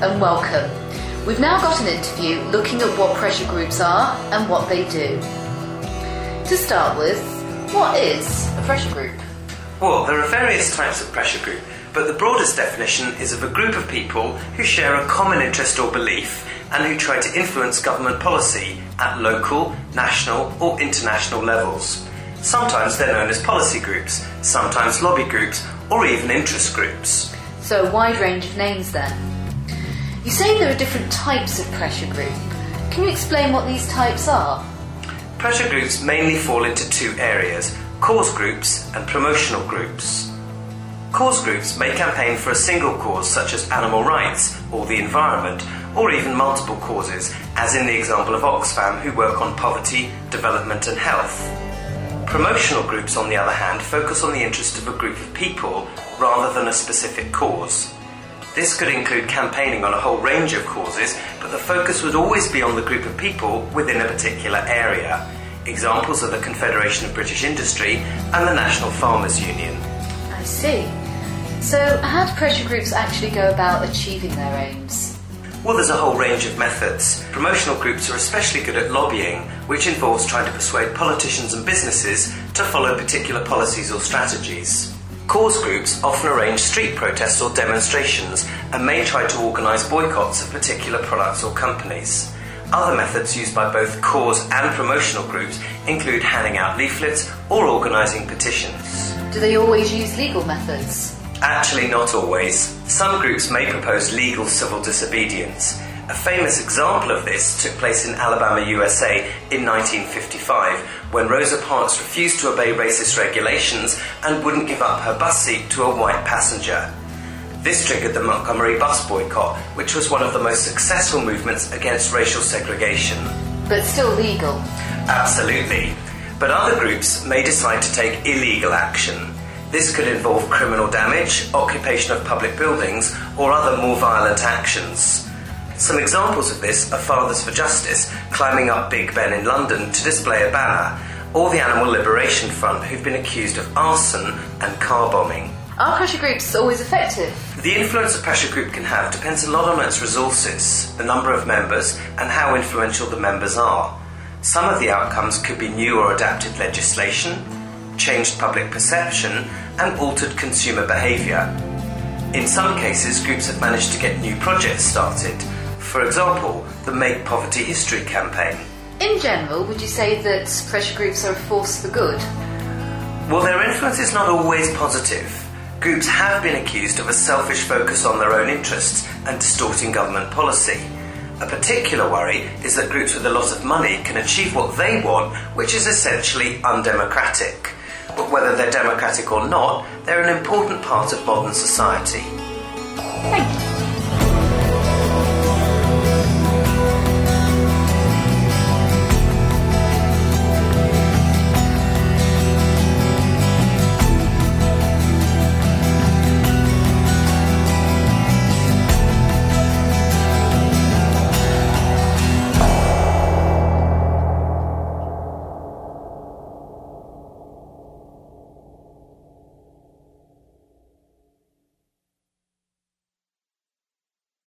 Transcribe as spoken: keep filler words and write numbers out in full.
and welcome. We've now got an interview looking at what pressure groups are and what they do. To start with, what is a pressure group? Well, there are various types of pressure group, but the broadest definition is of a group of people who share a common interest or belief and who try to influence government policy at local, national or international levels. Sometimes they're known as policy groups, sometimes lobby groups or even interest groups. So a wide range of names then. You say there are different types of pressure group. Can you explain what these types are? Pressure groups mainly fall into two areas, cause groups and promotional groups. Cause groups may campaign for a single cause such as animal rights or the environment, or even multiple causes, as in the example of Oxfam, who work on poverty, development and health. Promotional groups, on the other hand, focus on the interest of a group of people rather than a specific cause. This could include campaigning on a whole range of causes, but the focus would always be on the group of people within a particular area. Examples are the Confederation of British Industry and the National Farmers Union. I see. So how do pressure groups actually go about achieving their aims? Well, there's a whole range of methods. Promotional groups are especially good at lobbying, which involves trying to persuade politicians and businesses to follow particular policies or strategies. Cause groups often arrange street protests or demonstrations and may try to organise boycotts of particular products or companies. Other methods used by both cause and promotional groups include handing out leaflets or organising petitions. Do they always use legal methods? Actually, not always. Some groups may propose legal civil disobedience. A famous example of this took place in Alabama, U S A in nineteen fifty-five, when Rosa Parks refused to obey racist regulations and wouldn't give up her bus seat to a white passenger. This triggered the Montgomery bus boycott, which was one of the most successful movements against racial segregation. But still legal? Absolutely. But other groups may decide to take illegal action. This could involve criminal damage, occupation of public buildings, or other more violent actions. Some examples of this are Fathers for Justice climbing up Big Ben in London to display a banner, or the Animal Liberation Front, who've been accused of arson and car bombing. Are pressure groups always effective? The influence a pressure group can have depends a lot on its resources, the number of members, and how influential the members are. Some of the outcomes could be new or adapted legislation, changed public perception, and altered consumer behaviour. In some cases, groups have managed to get new projects started. For example, the Make Poverty History campaign. In general, would you say that pressure groups are a force for good? Well, their influence is not always positive. Groups have been accused of a selfish focus on their own interests and distorting government policy. A particular worry is that groups with a lot of money can achieve what they want, which is essentially undemocratic. But whether they're democratic or not, they're an important part of modern society. Thank you.